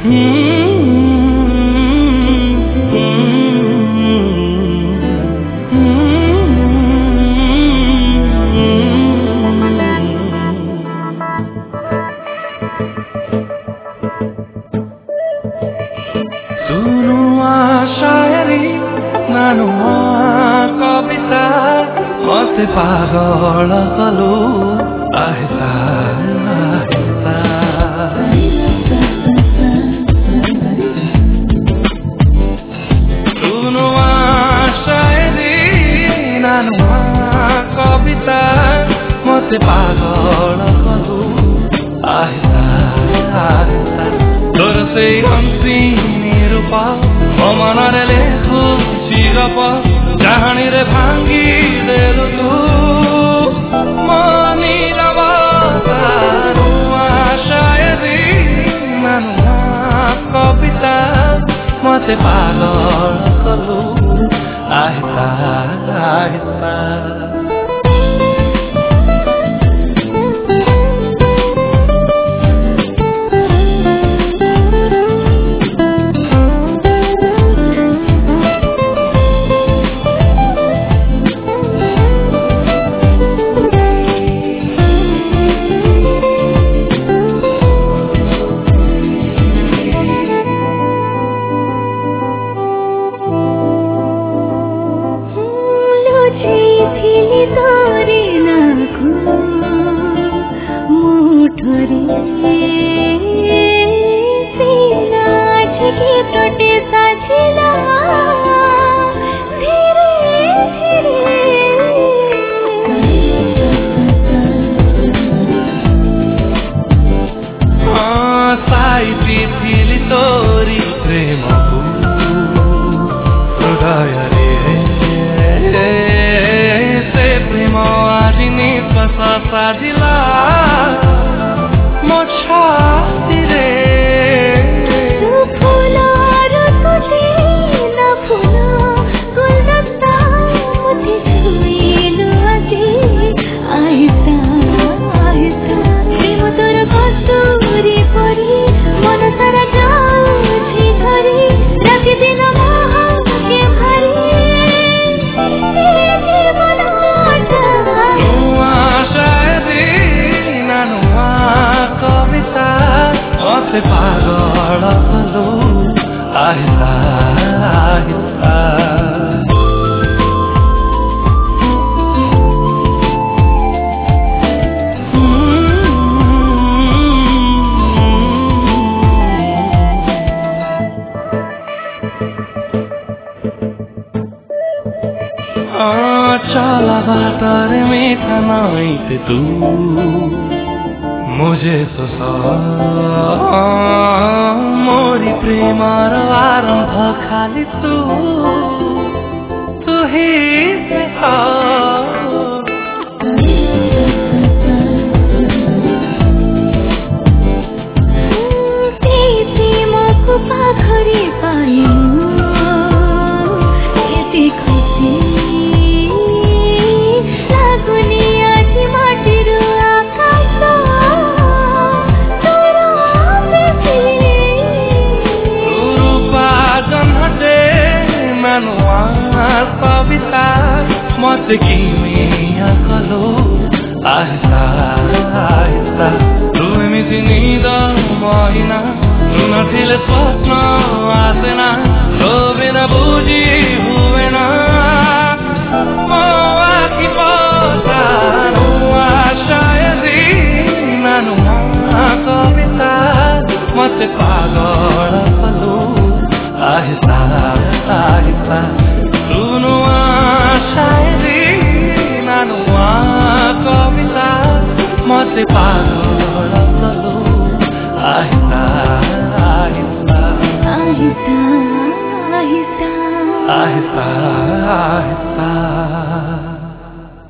शायरी नानु कविता मते पागल कलु आहिस्ता आहिस्ता सुनु शायरी नानु कविता मते पागल कलु आहिस्ता आहिस्ता तोर से हंसी रूप मनरे लेखु चिरप चाहनी रे भांगी देलु तू मनीर शायरी नानुआ कविता मते पागल कलु आहिस्ता आहिस्ता तोरी प्रेम हृदय रे से प्रेम आज निश्वास साजिला मो छाती रे पागल कलु आहिस्ता आहिस्ता चला बाटर मीठा नहीं तू मुझे तो मोरी प्रेमार आरंभ खाली तू ही पाखरी पाइनु यति खुसी लागुनी आज माटिर आकाश कविता मत किमिया कलो आहिस्ता आहिस्ता तू एमिति निद महिना तू नथिले स्वप्न आसेना तो बिना बुझी हुएना मो आखि पतानु शायरी नानुआ कविता मत पागल कलु आहिस्ता आहिस्ता सुनु शायरी नानुआ कविता मते पागल कलु आहिस्ता आहिस्ता आहिस्ता आहिस्ता आहिस्ता आहिस्ता